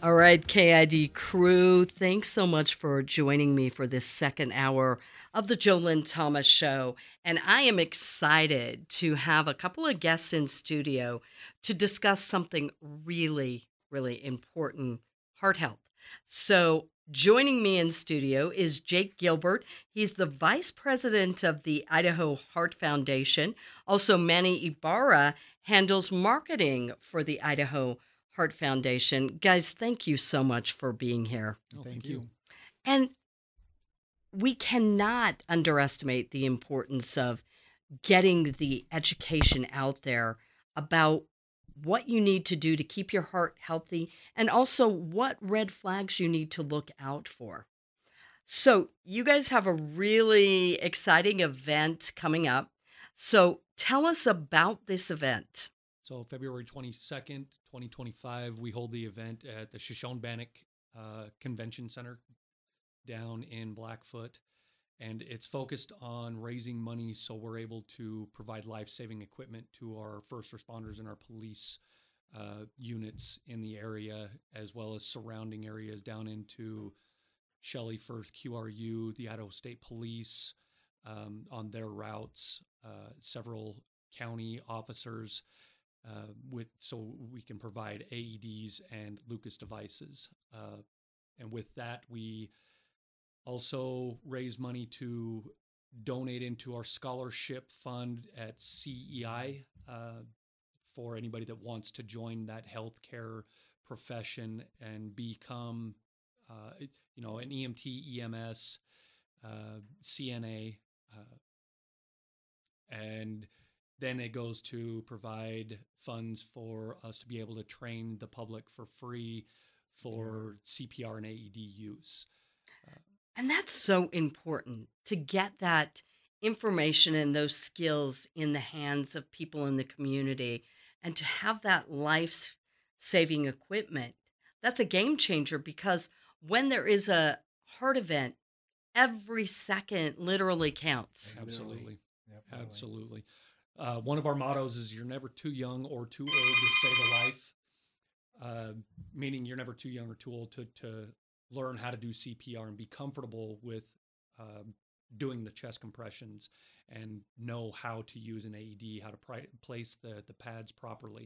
All right, KID crew, thanks so much for joining me for this second hour of the Jolyn Thomas Show. And I am excited to have a couple of guests in studio to discuss something really, really important, heart health. So, joining me in studio is Jake Gilbert. He's the vice president of the Idaho Heart Foundation. Also, Manny Ibarra handles marketing for the Idaho Heart Foundation. Guys, thank you so much for being here. Oh, thank you. And we cannot underestimate the importance of getting the education out there about what you need to do to keep your heart healthy and also what red flags you need to look out for. So, you guys have a really exciting event coming up. So, tell us about this event. So February 22nd, 2025, we hold the event at the Shoshone-Bannock Convention Center down in Blackfoot. And it's focused on raising money so we're able to provide life-saving equipment to our first responders and our police units in the area, as well as surrounding areas down into Shelley Firth QRU, the Idaho State Police on their routes, several county officers, so we can provide AEDs and Lucas devices. And with that, we also raise money to donate into our scholarship fund at CEI for anybody that wants to join that healthcare profession and become, an EMT, EMS, CNA, and then it goes to provide funds for us to be able to train the public for free for CPR and AED use. And that's so important to get that information and those skills in the hands of people in the community and to have that life saving equipment. That's a game changer because when there is a heart event, every second literally counts. Absolutely. Yep, Absolutely. One of our mottos is you're never too young or too old to save a life, meaning you're never too young or too old to learn how to do CPR and be comfortable with doing the chest compressions and know how to use an AED, how to place the pads properly.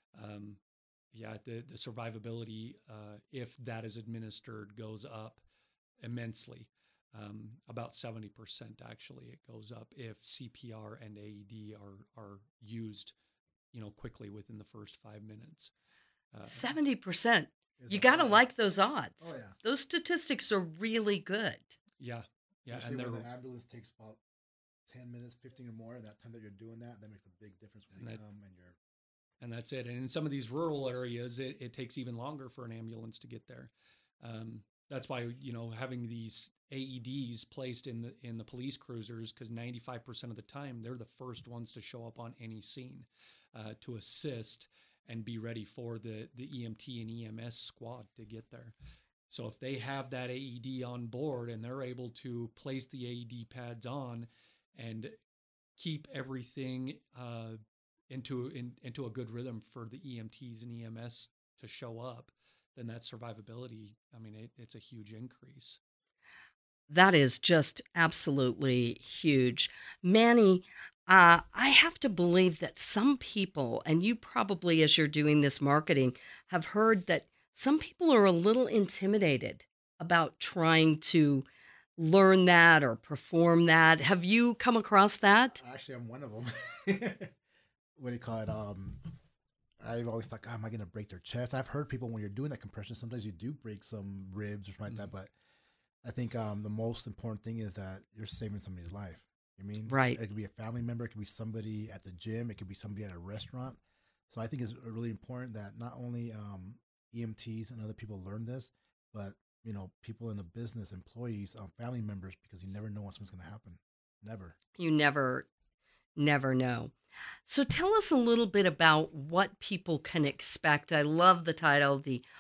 The survivability, if that is administered, goes up immensely. About 70% actually it goes up if CPR and AED are used, quickly within the first 5 minutes. 70%. Is You it got to high? like those odds. Oh yeah. Those statistics are really good. Yeah, Especially and when the ambulance takes about 10 minutes, 15 or more, that time that you're doing that makes a big difference when they come and you're. and that's it. And in some of these rural areas, it takes even longer for an ambulance to get there. That's why having these AEDs placed in the police cruisers, because 95% of the time they're the first ones to show up on any scene to assist and be ready for the EMT and EMS squad to get there. So if they have that AED on board and they're able to place the AED pads on and keep everything into a good rhythm for the EMTs and EMS to show up, then that survivability, it's a huge increase. That is just absolutely huge. Manny, I have to believe that some people, and you probably, as you're doing this marketing, have heard that some people are a little intimidated about trying to learn that or perform that. Have you come across that? Actually, I'm one of them. What do you call it? I've always thought, am I going to break their chest? I've heard people when you're doing that compression, sometimes you do break some ribs or something like that. But I think the most important thing is that you're saving somebody's life. I mean, Right. it could be a family member, it could be somebody at the gym, it could be somebody at a restaurant. So I think it's really important that not only EMTs and other people learn this, but people in the business, employees, family members, because you never know when something's going to happen. Never. You never know. So tell us a little bit about what people can expect. I love the title,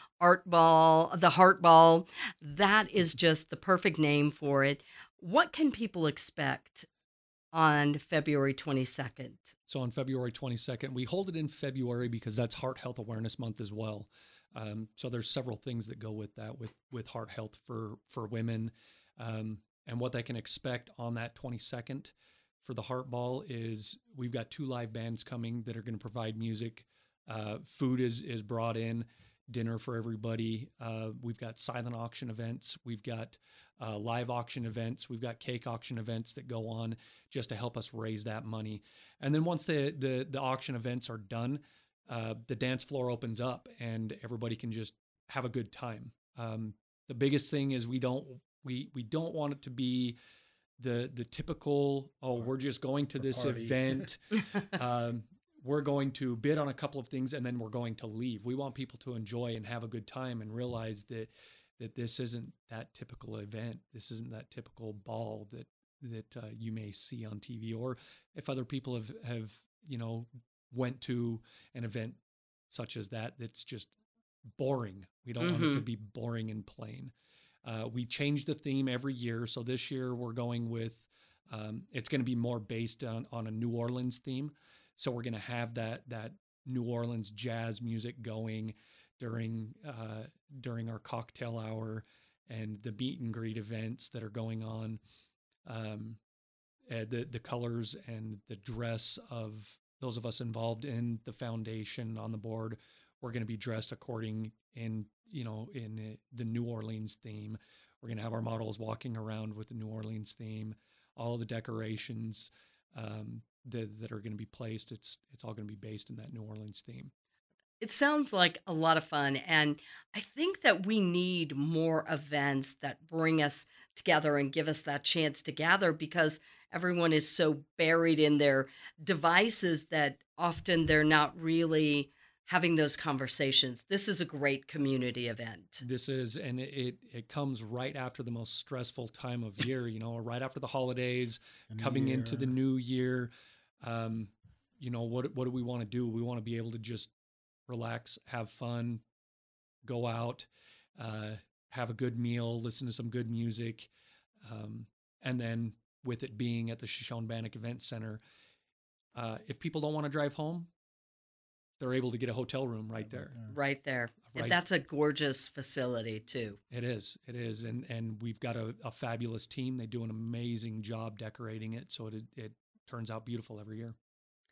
the Heart Ball. That is just the perfect name for it. What can people expect on February 22nd? So on February 22nd, we hold it in February because that's Heart Health Awareness Month as well. So there's several things that go with that, with heart health for women, and what they can expect on that 22nd for the Heart Ball is we've got 2 live bands coming that are going to provide music. Food is brought in, dinner for everybody. We've got silent auction events. We've got live auction events. We've got cake auction events that go on just to help us raise that money. And then once the auction events are done, the dance floor opens up and everybody can just have a good time. The biggest thing is we don't want it to be the typical, we're just going to this party. event. We're going to bid on a couple of things and then we're going to leave. We want people to enjoy and have a good time and realize that this isn't that typical event. This isn't that typical ball that you may see on TV, or if other people have went to an event such as that's just boring. We don't want it to be boring and plain. We change the theme every year. So this year we're going with, it's going to be more based on a New Orleans theme. So we're going to have that New Orleans jazz music going during our cocktail hour and the meet and greet events that are going on. The colors and the dress of those of us involved in the foundation on the board, we're going to be dressed according in the New Orleans theme. We're going to have our models walking around with the New Orleans theme, all of the decorations that are going to be placed. It's all going to be based in that New Orleans theme. It sounds like a lot of fun. And I think that we need more events that bring us together and give us that chance to gather, because everyone is so buried in their devices that often they're not really having those conversations. This is a great community event. This is, and it comes right after the most stressful time of year, right after the holidays, coming into the new year. What do we want to do? We want to be able to just relax, have fun, go out, have a good meal, listen to some good music. And then with it being at the Shoshone-Bannock Event Center, if people don't want to drive home, they're able to get a hotel room right there. Right there. Right. And that's a gorgeous facility too. It is. And we've got a fabulous team. They do an amazing job decorating it. So it turns out beautiful every year.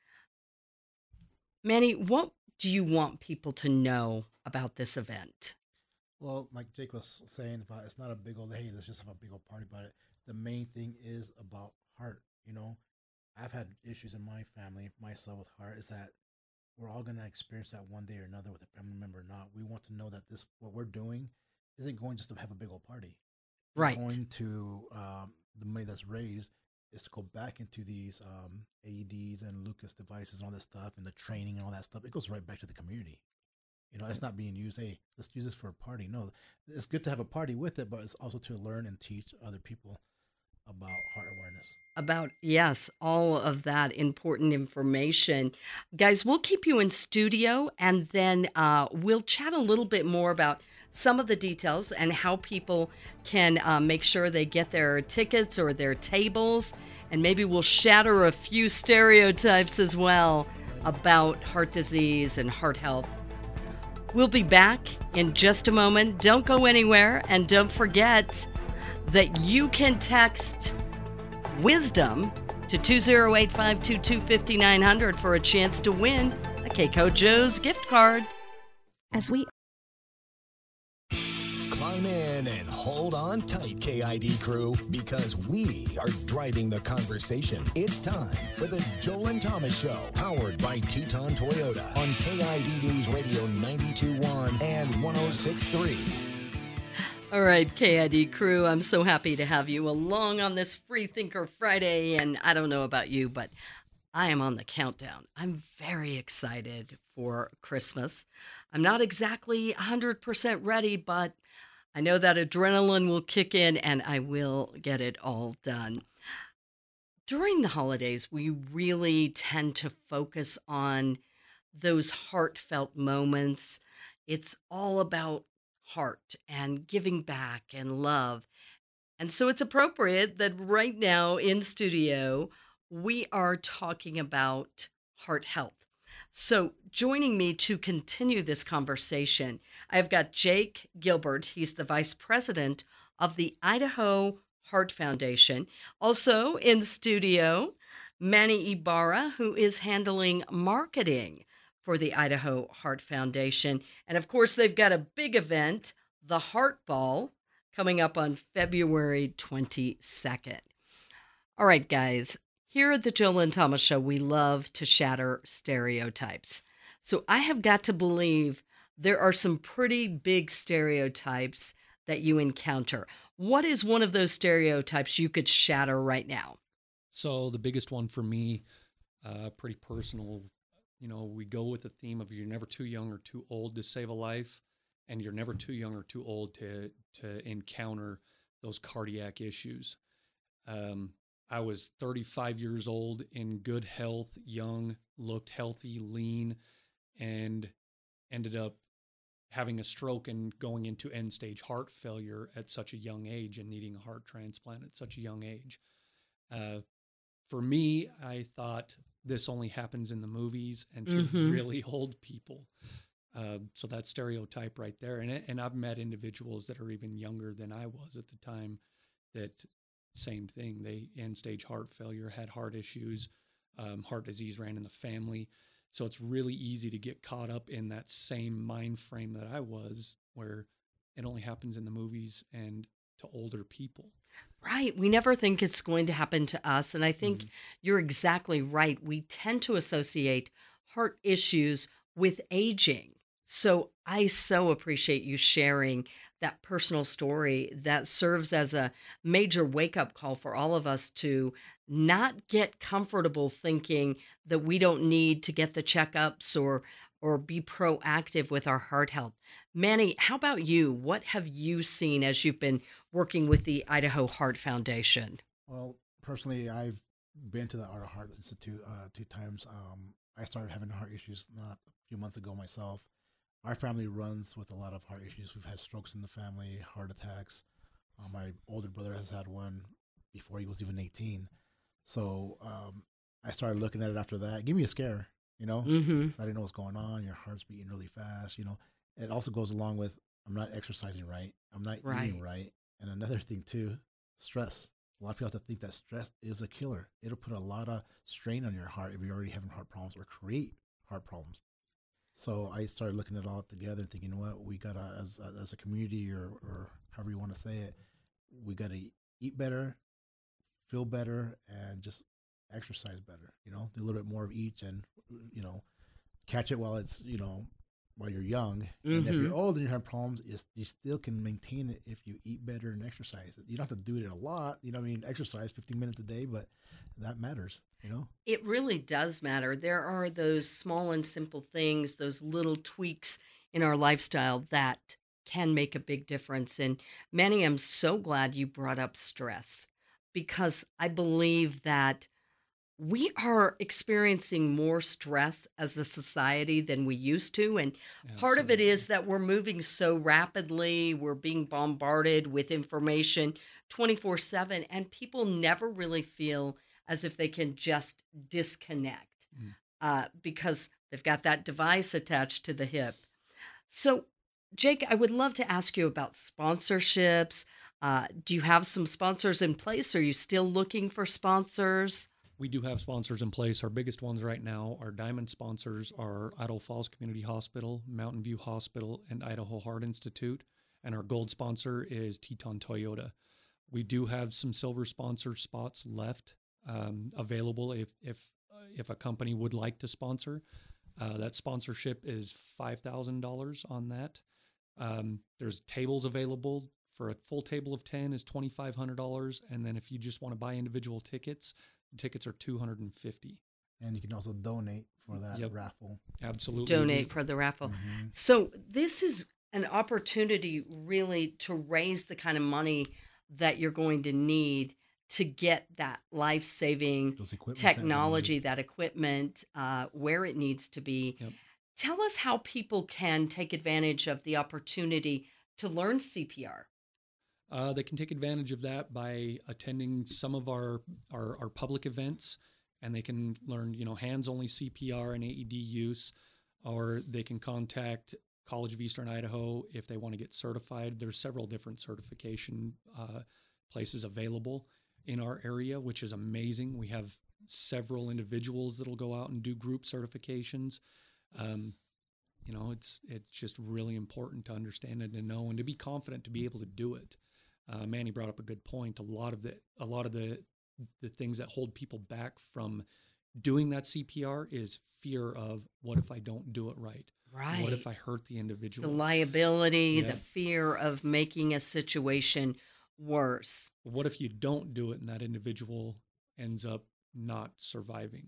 Manny, what do you want people to know about this event? Well, like Jake was saying about, it's not a big old, hey, let's just have a big old party about it. The main thing is about heart. I've had issues in my family, myself, with heart, is that we're all going to experience that one day or another with a family member or not. We want to know that what we're doing isn't going just to have a big old party. Right. We're going to, the money that's raised is to go back into these AEDs and Lucas devices and all that stuff and the training and all that stuff. It goes right back to the community. It's not being used, hey, let's use this for a party. No, it's good to have a party with it, but it's also to learn and teach other people about heart awareness. Yes, all of that important information. Guys, we'll keep you in studio, and then we'll chat a little bit more about some of the details and how people can make sure they get their tickets or their tables, and maybe we'll shatter a few stereotypes as well about heart disease and heart health. We'll be back in just a moment. Don't go anywhere, and don't forget that you can text WISDOM to 208-522-5900 for a chance to win a Keiko Joe's gift card. As we climb in and hold on tight, KID crew, because we are driving the conversation. It's time for the Joel and Thomas Show, powered by Teton Toyota on KID News Radio 92.1 and 106.3. All right, KID crew, I'm so happy to have you along on this Free Thinker Friday, and I don't know about you, but I am on the countdown. I'm very excited for Christmas. I'm not exactly 100% ready, but I know that adrenaline will kick in and I will get it all done. During the holidays, we really tend to focus on those heartfelt moments. It's all about heart and giving back and love. And so it's appropriate that right now in studio, we are talking about heart health. So, joining me to continue this conversation, I've got Jake Gilbert. He's the vice president of the Idaho Heart Foundation. Also in studio, Manny Ibarra, who is handling marketing for the Idaho Heart Foundation. And of course, they've got a big event, the Heart Ball, coming up on February 22nd. All right, guys, here at the Jolyn Thomas Show, we love to shatter stereotypes. So I have got to believe there are some pretty big stereotypes that you encounter. What is one of those stereotypes you could shatter right now? So the biggest one for me, pretty personal, we go with the theme of you're never too young or too old to save a life, and you're never too young or too old to encounter those cardiac issues. I was 35 years old, in good health, young, looked healthy, lean, and ended up having a stroke and going into end-stage heart failure at such a young age and needing a heart transplant at such a young age. For me, I thought this only happens in the movies and to really old people. So that stereotype right there. And I've met individuals that are even younger than I was at the time that same thing. They end-stage heart failure, had heart issues, heart disease ran in the family. So it's really easy to get caught up in that same mind frame that I was, where it only happens in the movies and to older people. Right. We never think it's going to happen to us. And I think you're exactly right. We tend to associate heart issues with aging. So I so appreciate you sharing that personal story that serves as a major wake-up call for all of us to not get comfortable thinking that we don't need to get the checkups or be proactive with our heart health. Manny, how about you? What have you seen as you've been working with the Idaho Heart Foundation? Well, personally, I've been to the Idaho Heart Institute 2 times. I started having heart issues not a few months ago myself. Our family runs with a lot of heart issues. We've had strokes in the family, heart attacks. My older brother has had one before he was even 18. So I started looking at it after that. It gave me a scare, So I didn't know what's going on. Your heart's beating really fast, It also goes along with I'm not exercising right. I'm not eating right. And another thing too, stress. A lot of people have to think that stress is a killer. It'll put a lot of strain on your heart if you're already having heart problems or create heart problems. So I started looking at it all together, thinking, what we gotta, as a community or however you want to say it, we gotta eat better, feel better, and just exercise better. Do a little bit more of each, and catch it while it's while you're young. And if you're old and you have problems, you still can maintain it if you eat better and exercise. You don't have to do it a lot. Exercise 15 minutes a day, but that matters. It really does matter. There are those small and simple things, those little tweaks in our lifestyle that can make a big difference. And Manny, I'm so glad you brought up stress, because I believe that we are experiencing more stress as a society than we used to. And part of it is that we're moving so rapidly. We're being bombarded with information 24/7, and people never really feel as if they can just disconnect because they've got that device attached to the hip. So, Jake, I would love to ask you about sponsorships. Do you have some sponsors in place? Are you still looking for sponsors? We do have sponsors in place. Our biggest ones right now, our diamond sponsors are Idaho Falls Community Hospital, Mountain View Hospital, and Idaho Heart Institute. And our gold sponsor is Teton Toyota. We do have some silver sponsor spots left available if a company would like to sponsor. That sponsorship is $5,000 on that. There's tables available. For a full table of 10 is $2,500. And then if you just want to buy individual tickets, the tickets are $250. And you can also donate for that raffle. Absolutely. Donate for the raffle. So this is an opportunity really to raise the kind of money that you're going to need to get that life-saving technology, that equipment, where it needs to be. Tell us how people can take advantage of the opportunity to learn CPR. They can take advantage of that by attending some of our public events. and they can learn, hands-only CPR and AED use, or they can contact College of Eastern Idaho if they want to get certified. There's several different certification places available in our area, which is amazing. We have several individuals that'll go out and do group certifications. It's just really important to understand and to know and to be confident to be able to do it. Manny brought up a good point. A lot of the things that hold people back from doing that CPR is fear of, what if I don't do it right? Right. What if I hurt the individual? The liability, Yeah. the fear of making a situation worse. What if you don't do it and that individual ends up not surviving?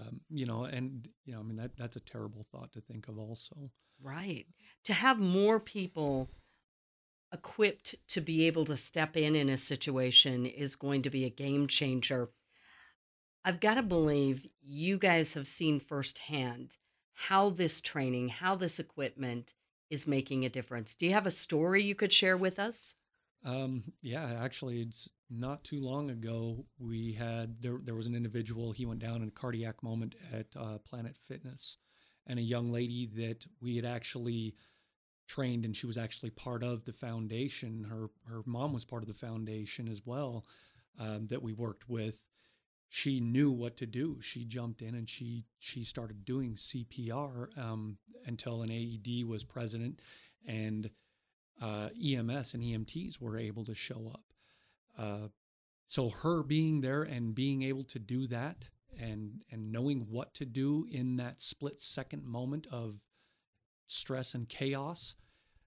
That's a terrible thought to think of also. Right. To have more people equipped to be able to step in a situation is going to be a game changer. I've got to believe you guys have seen firsthand how this training, how this equipment is making a difference. Do you have a story you could share with us? Actually, it's not too long ago. There was an individual, he went down in a cardiac moment at Planet Fitness, and a young lady that we had actually trained, and she was actually part of the foundation. Her mom was part of the foundation as well, that we worked with. She knew what to do. She jumped in and she started doing CPR until an AED was present, and EMS and EMTs were able to show up. So her being there and being able to do that and knowing what to do in that split-second moment of stress and chaos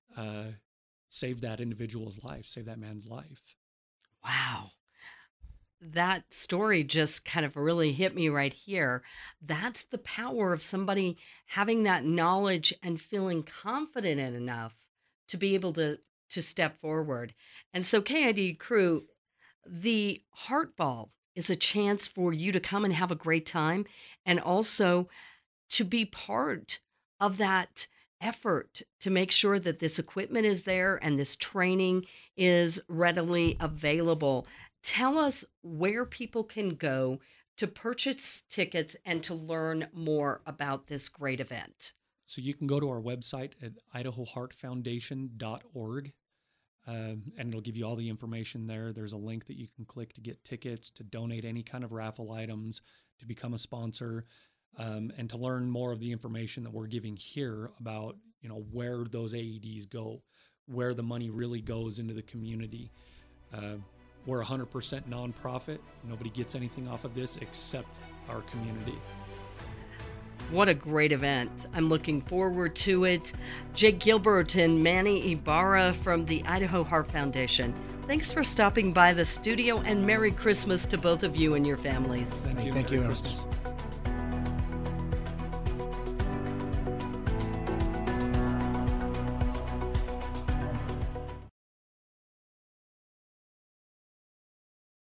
saved that individual's life, saved that man's life. Wow. That story just kind of really hit me right here. That's the power of somebody having that knowledge and feeling confident enough to be able to step forward. And so KID crew, the Heart Ball is a chance for you to come and have a great time, and also to be part of that effort to make sure that this equipment is there and this training is readily available. Tell us where people can go to purchase tickets and to learn more about this great event. So you can go to our website at idahoheartfoundation.org, and it'll give you all the information there. There's a link that you can click to get tickets, to donate any kind of raffle items, to become a sponsor, and to learn more of the information that we're giving here about, where those AEDs go, where the money really goes into the community. We're 100% nonprofit. Nobody gets anything off of this except our community. What a great event. I'm looking forward to it. Jake Gilbert and Manny Ibarra from the Idaho Heart Foundation. Thanks for stopping by the studio, and Merry Christmas to both of you and your families. Thank you. Thank you. Merry Christmas.